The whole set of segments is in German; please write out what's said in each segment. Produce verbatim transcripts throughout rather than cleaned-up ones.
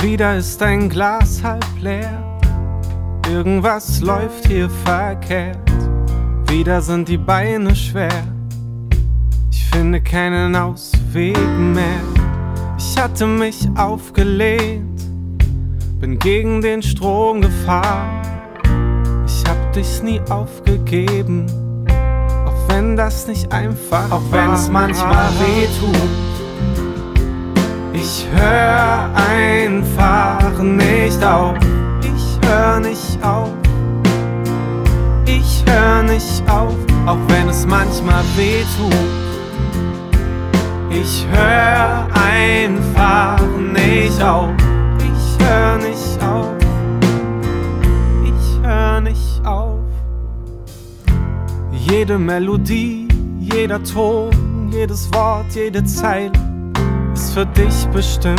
Wieder ist dein Glas halb leer. Irgendwas läuft hier verkehrt. Wieder sind die Beine schwer. Ich finde keinen Ausweg mehr. Ich hatte mich aufgelehnt, bin gegen den Strom gefahren. Ich hab dich nie aufgegeben, auch wenn das nicht einfach war. Auch wenn es manchmal weh tut. Ich hör einfach nicht auf. Ich hör nicht auf. Ich hör nicht auf, auch wenn es manchmal weh tut. Ich hör einfach nicht auf. Ich hör nicht auf. Ich hör nicht auf. Jede Melodie, jeder Ton, jedes Wort, jede Zeile ist für dich bestimmt.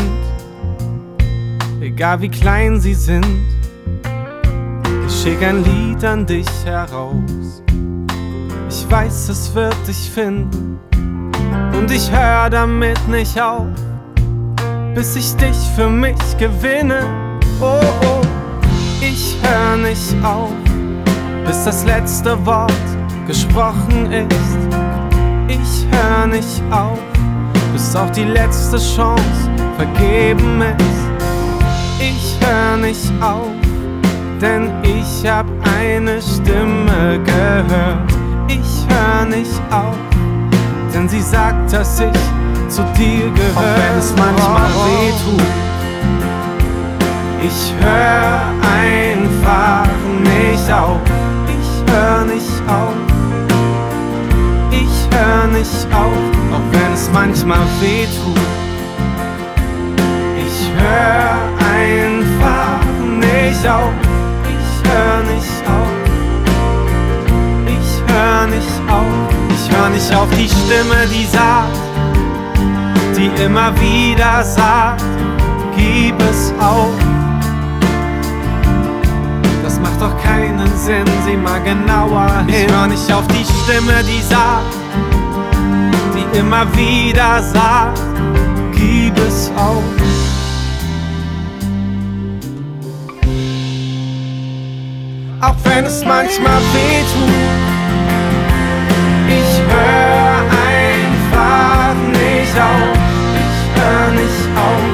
Egal wie klein sie sind, ich schick ein Lied an dich heraus. Ich weiß, es wird dich finden, und ich hör damit nicht auf, bis ich dich für mich gewinne. Oh, oh, ich hör nicht auf, bis das letzte Wort gesprochen ist. Ich hör nicht auf, bis auch die letzte Chance vergeben ist. Ich hör nicht auf, denn ich hab eine Stimme gehört. Ich hör nicht auf, denn sie sagt, dass ich zu dir gehöre. Auch wenn es manchmal weh tut. Ich hör einfach nicht auf. Ich hör nicht auf. Ich hör nicht auf, auch wenn es manchmal weh tut. Ich hör einfach nicht auf. Ich hör nicht auf. Ich hör nicht auf. Ich hör nicht auf die Stimme, die sagt, die immer wieder sagt, gib es auf. Das macht doch keinen Sinn, sieh mal genauer hin. Ich hör nicht auf die Stimme, die sagt, die immer wieder sagt, gib es auf. Auch wenn es manchmal weh tut. Ich hör einfach nicht auf. Ich hör nicht auf.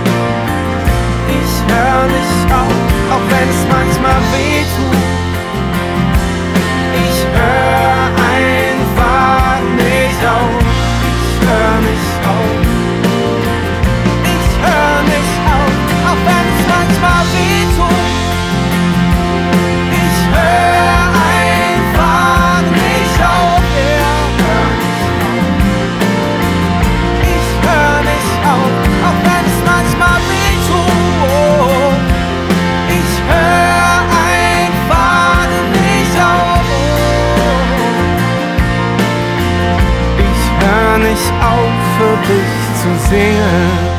Ich hör nicht auf, auch wenn es manchmal weh tut. Ich hör einfach nicht auf. Ich hör nicht auf. Ich hör nicht auf, auch wenn es manchmal weh tut. Ich hör einfach nicht auf. Ich hör nicht auf, auch wenn es manchmal weh tut. Ich hör einfach nicht auf. Ich hör nicht auf, für dich zu singen.